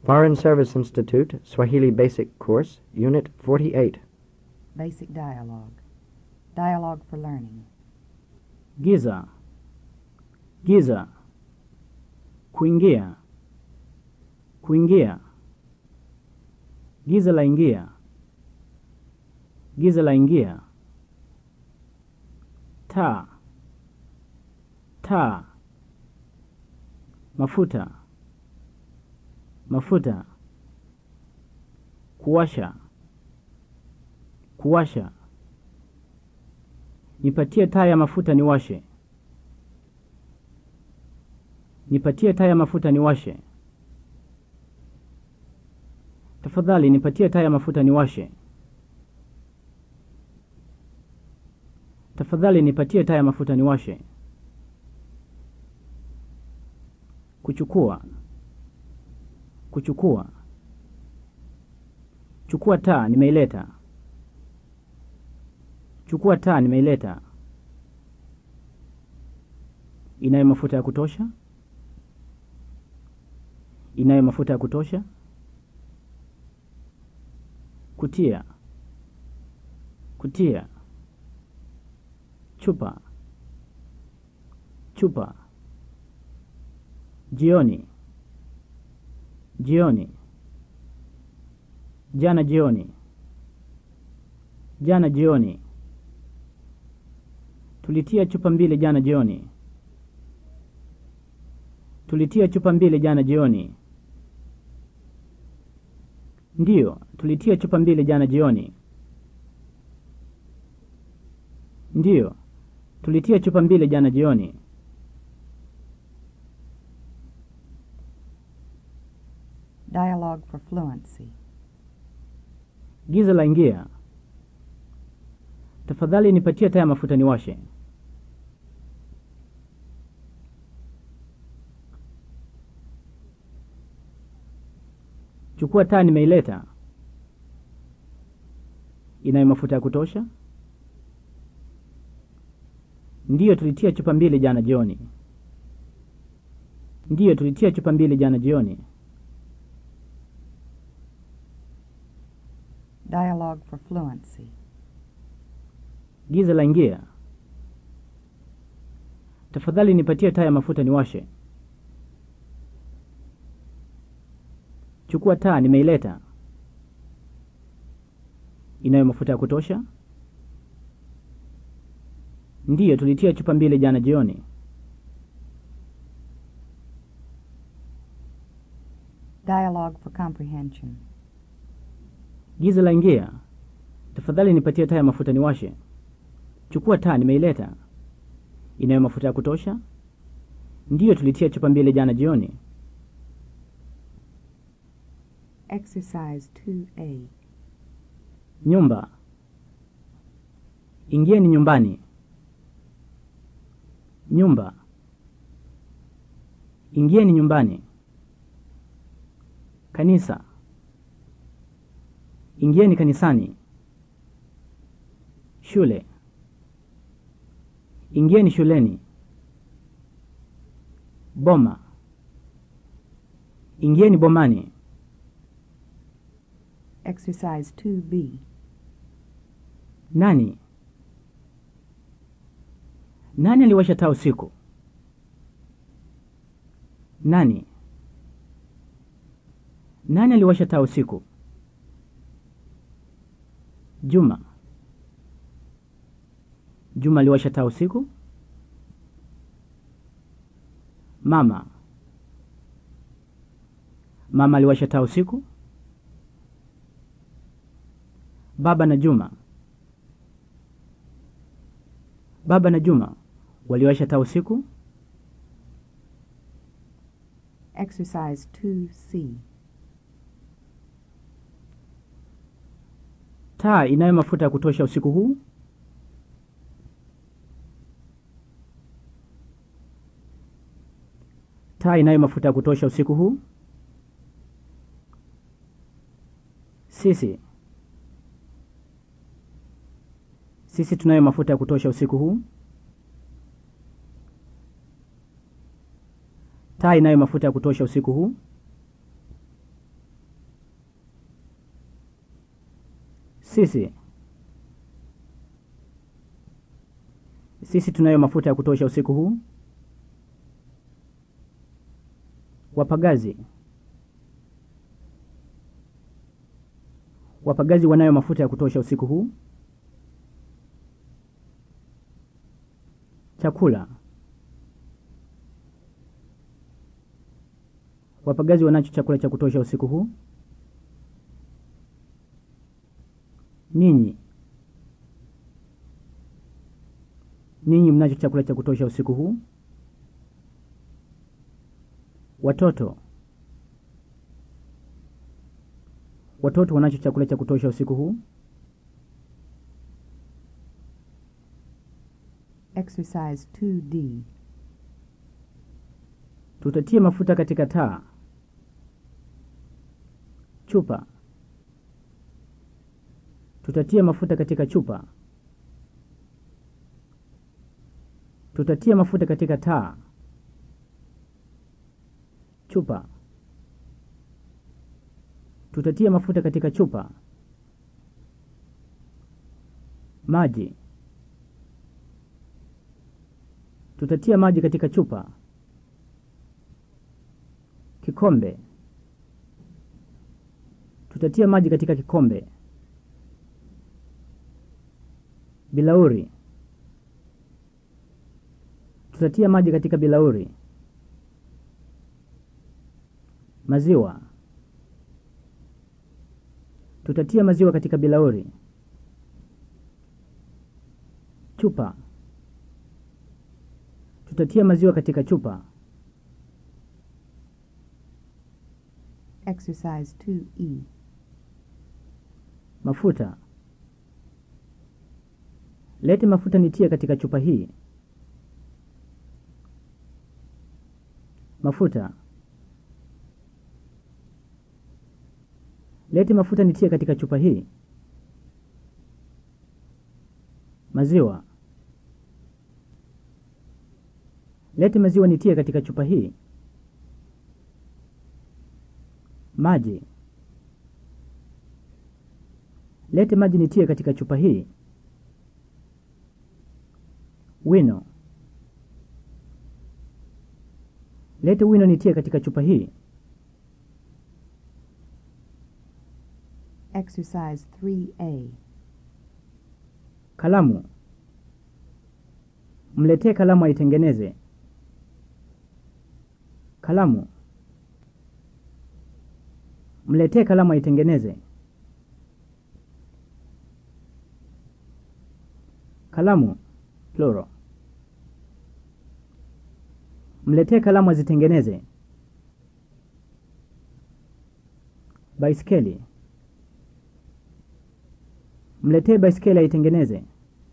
Foreign Service Institute, Swahili Basic Course, Unit 48. Basic Dialogue. Dialogue for Learning. Giza. Giza. Kuingia. Kuingia. Giza la ingia. Giza la ingia. Taa. Taa. Mafuta. Mafuta. Kuwasha. Kuwasha. Nipatie taa ya mafuta niwashe. Nipatie taa ya mafuta niwashe. Tafadhali nipatie taa ya mafuta niwashe. Tafadhali nipatie taa ya mafuta niwashe. Kuchukua. Kuchukua. Chukua taa nimeileta. Chukua taa nimeileta. Inayo mafuta ya kutosha? Inayo mafuta ya kutosha? Kutia. Kutia. Chupa. Chupa. Jioni. Jioni. Jana jioni. Jana jioni. Tulitia chupa mbili jana jioni. Tulitia chupa mbili jana jioni. Ndiyo, tulitia chupa mbili jana jioni. Ndiyo, tulitia chupa mbili jana jioni. Dialogue for Fluency. Giza la ingia. Tafadhali nipatie taa ya mafuta niwashe. Chukua taa nimeileta. Inayo mafuta ya kutosha? Ndiyo, tulitia chupa mbili jana jioni. Ndiyo, tulitia chupa mbili jana jioni. Dialogue for Fluency. Giza la ingia. Tafadhali nipatie taa ya mafuta niwashe. Chukua taa nimeileta. Inayo mafuta ya kutosha? Ndiyo, tulitia chupa mbili jana jioni. Dialogue for Comprehension. Giza la ingia. Tafadhali nipatie taa ya mafuta niwashe. Chukua taa nimeileta. Inayo mafuta ya kutosha? Ndiyo, tulitia chupa mbili jana jioni. Exercise 2A. Nyumba. Ingieni nyumbani. Nyumba. Ingieni nyumbani. Kanisa. Ingieni kanisani. Shule. Ingieni shuleni. Boma. Ingieni bomani. Exercise 2B. Nani? Nani aliwasha taa usiku? Nani? Nani aliwasha taa usiku? Juma. Juma aliwasha taa usiku? Mama. Mama aliwasha taa usiku? Baba na Juma. Baba na Juma waliwasha taa usiku? Exercise 2C. Taa inayo mafuta ya kutosha usiku huu? Taa inayo mafuta ya kutosha usiku huu? Sisi. Sisi tunayo mafuta ya kutosha usiku huu? Taa inayo mafuta ya kutosha usiku huu? Sisi. Sisi tunayo mafuta ya kutosha usiku huu. Wapagazi. Wapagazi wanayo mafuta ya kutosha usiku huu. Chakula. Wapagazi wanacho chakula cha kutosha usiku huu. Ninyi. Ninyi mnacho chakula cha kutosha usiku huu. Watoto. Watoto wanacho chakula cha kutosha usiku huu. Exercise 2D. Tutatie mafuta katika taa. Chupa. Tutatia mafuta katika chupa. Tutatia mafuta katika taa. Chupa. Tutatia mafuta katika chupa. Maji. Tutatia maji katika chupa. Kikombe. Tutatia maji katika kikombe. Bilauri. Tutatia maji katika bilauri. Maziwa. Tutatia maziwa katika bilauri. Chupa. Tutatia maziwa katika chupa. Exercise 2E. Mafuta. Lete mafuta nitie katika chupa hii. Mafuta. Lete mafuta nitie katika chupa hii. Maziwa. Lete maziwa nitie katika chupa hii. Maji. Lete maji nitie katika chupa hii. Wino. Lete wino nitie katika chupa hii. Exercise 3A. Kalamu. Mletee kalamu aitengeneze. Kalamu. Mletee kalamu aitengeneze. Kalamu. Plural. Mletee kalamu azitengeneze. Baiskeli. Mletee baiskeli aitengeneze.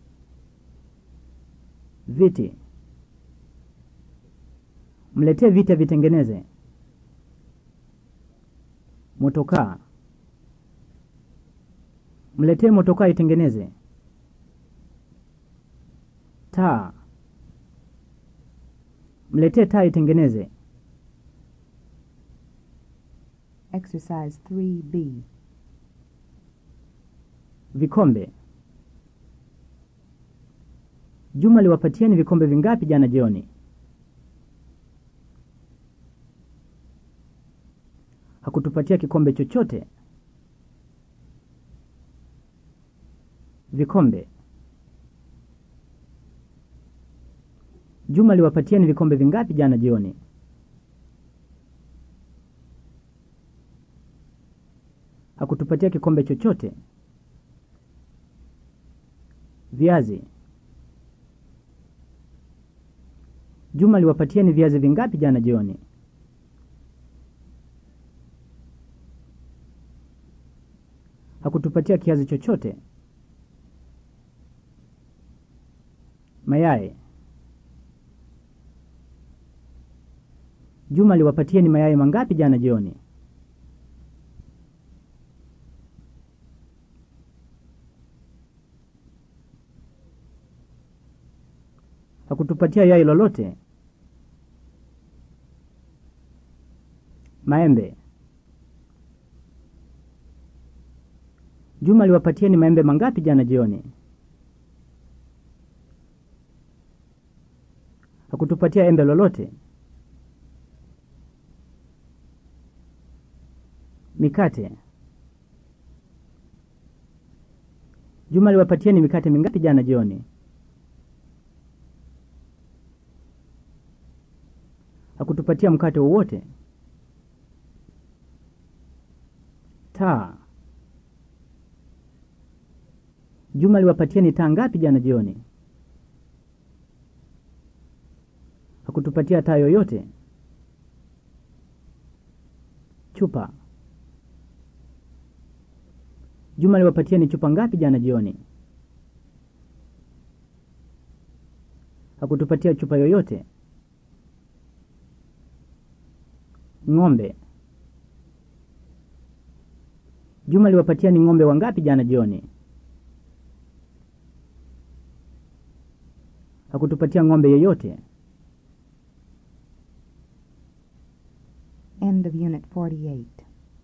Viti. Mletee viti avitengeneze. Motokaa. Mletee motokaa itengeneze. Taa. Mletee taa itengeneze. Exercise 3B. Vikombe. Juma aliwapatieni vikombe vingapi jana jioni? Hakutupatia kikombe chochote. Vikombe. Juma aliwapatieni vikombe vingapi jana jioni? Hakutupatia kikombe chochote. Viazi. Juma aliwapatieni viazi vingapi jana jioni? Hakutupatia kiazi chochote. Mayai. Juma aliwapatieni mayai mangapi jana jioni? Hakutupatia yai lolote. Maembe. Juma aliwapatieni maembe mangapi jana jioni? Hakutupatia embe lolote. Mikate. Juma aliwapatieni mikate mingapi jana jioni? Hakutupatia mkate wowote. Taa. Juma aliwapatieni taa ngapi jana jioni? Hakutupatia taa yoyote. Chupa. Juma aliwapatieni chupa ngapi jana jioni? Hakutupatia chupa yoyote. Ng'ombe. Juma aliwapatieni ng'ombe wangapi jana jioni? Hakutupatia ng'ombe yeyote. End of Unit 48.